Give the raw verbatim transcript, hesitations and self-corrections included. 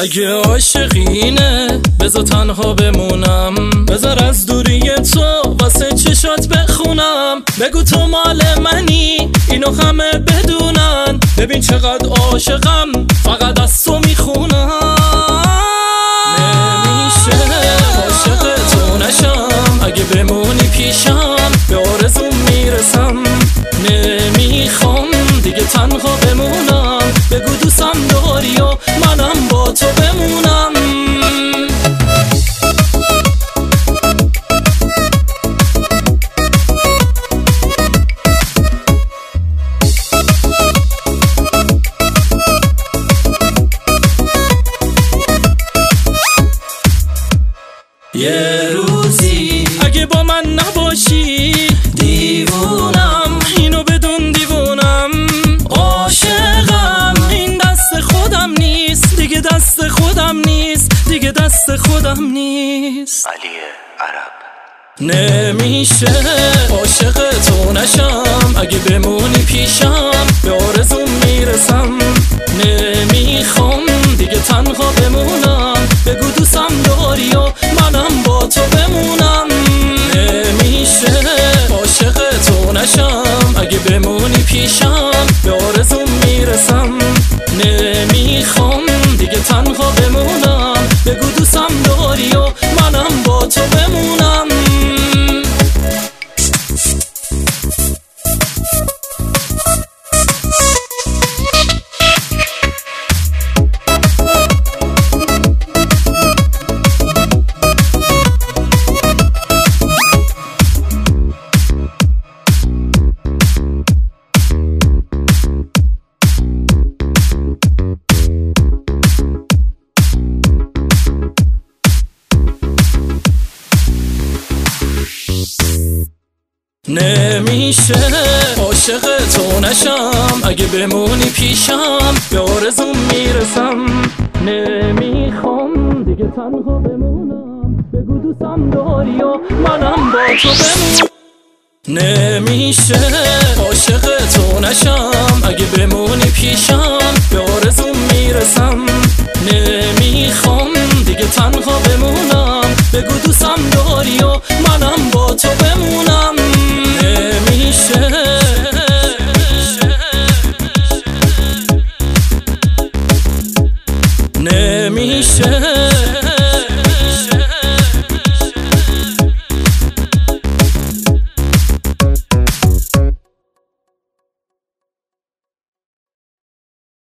اگه عاشقینه بذار تنها بمونم، بذار از دوری تو واسه چشات بخونم. بگو تو مال منی اینو همه بدونن، ببین چقدر عاشقم فقط از تو میخونم. نمیشه عاشق تو نشم، اگه بمونی پیشم به آرزوم میرسم. نمیخوام دیگه تنها بمونم، بگو دوستم داری و منم با تو بمونم. یه روزی اگه با من نباشی دیوونم، اینو بدون دیوونم. عاشقم این دست خودم نیست دیگه، دست خودم نیست دیگه، دست خودم نیست. علی عرب نمیشه عاشق تو نشم، اگه بمونی پیشم به آرزوم میرسم. نمیخوام دیگه تنها بمونم، بگو دوستم داری و منم با تو بمونم. نمیشه عاشق تو نشم، اگه بمونی پیشم به آرزوم میرسم. نمیخوام دیگه تنها بمونم، بگو دوستم داری و منم با تو بمونم. نمیشه عاشق تو نشم، اگه بمونی پیشم به آرزوم میرسم. نمیخوام دیگه تنها بمونم، بگو دوستم داری و منم با تو بمونم. نمیشه عاشق تو نشم، اگه بمونی پیشم به آرزوم میرسم. نمیخوام دیگه تنها بمونم، بگو دوستم داری و منم با تو بمونم. نمیشه نمیشه